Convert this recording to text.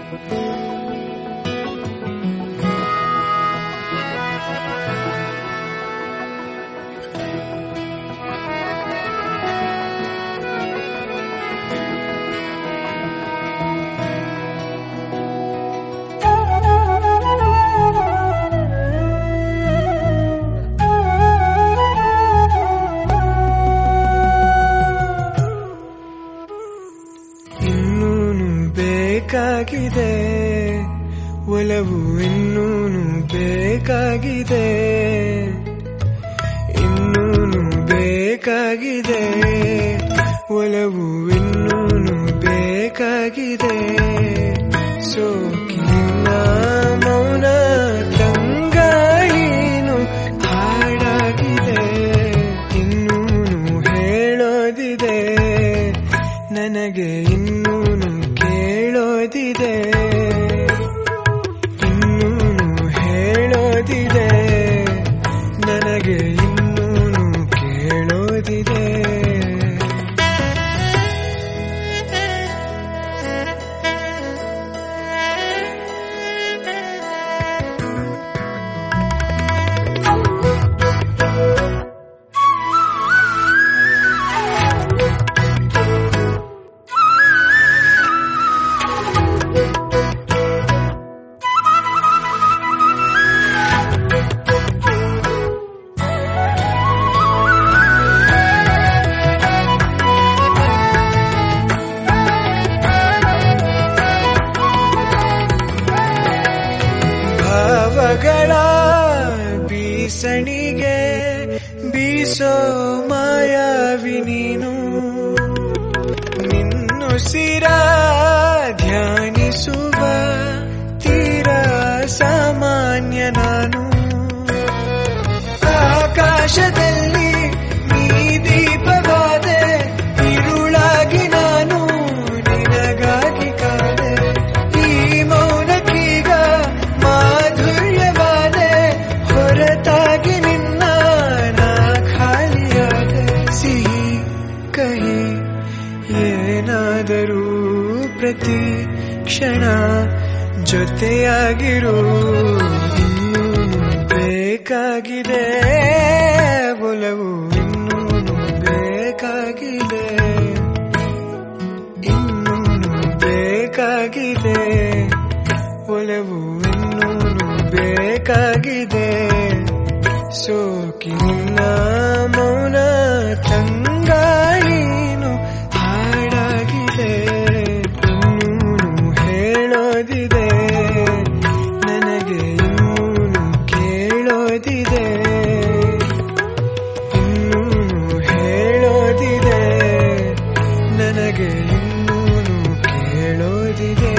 ಬೇಕಾಗಿದೆ ಒಲವು ಇನ್ನೂನು ಬೇಕಾಗಿದೆ ಇನ್ನೂನು ಬೇಕಾಗಿದೆ ಒಲವು ಇನ್ನೂನು ಬೇಕಾಗಿದೆ ಸೋಕಿನ ಮೌನ ತಂಗಾಳಿನು ಹಾಡಾಗಿದೆ ಇನ್ನೂನು ಹೇಳೋದಿದೆ ನನಗೆ ಇನ್ನೂನು ಕೇಳೋದಿದೆ ಇನ್ನೂನು ಹೇಳೋದಿದೆ ನನಗೆ ಇನ್ನೂನು ಕೇಳೋದಿದೆ ಭಾವಗಳ ಬೀಸಣಿಗೆ ಬೀಸೋ ಮಾಯಾವಿ ನೀನು ನಿನ್ನುಸಿರ ಧ್ಯಾನಿಸುವ ತೀರ ಸಾಮಾನ್ಯ ನಾನು ಆಕಾಶದಲ್ಲಿ ನೀ ದೀಪವಾದೆ ഇരുಳಾಗಿ ನಾನು ನಿನಗಾಗಿ ಕಾದೆ ಈ ಮೌನಕ್ಕೀಗ ಮಾಧುರ್ಯವಾದೆ ಹೊರತಾಗಿ ನಿನ್ನ ನಾ ಖಾಲಿಯಾದೆ ಸಿಹಿ ಕಹಿ ಏನಾದರೂ ಪ್ರತಿ ಕ್ಷಣ ಜೊತೆಯಾಗಿರು ಇನ್ನೂನು ಬೇಕಾಗಿದೆ ಒಲವು ಇನ್ನೂನು ಬೇಕಾಗಿದೆ ಇನ್ನೂನು ಬೇಕಾಗಿದೆ ಒಲವು ಇನ್ನೂನು ಬೇಕಾಗಿದೆ ಸೋಕಿನ ಮೌನ ತಂಗಾಳಿನು ಹಾಡಾಗಿದೆ ಇನ್ನೂನು ಹೇಳೋದಿದೆ ನನಗೆ ಇನ್ನೂನು ಕೇಳೋದಿದೆ ಇನ್ನೂನು ಹೇಳೋದಿದೆ ನನಗೆ ಇನ್ನೂನು ಕೇಳೋದಿದೆ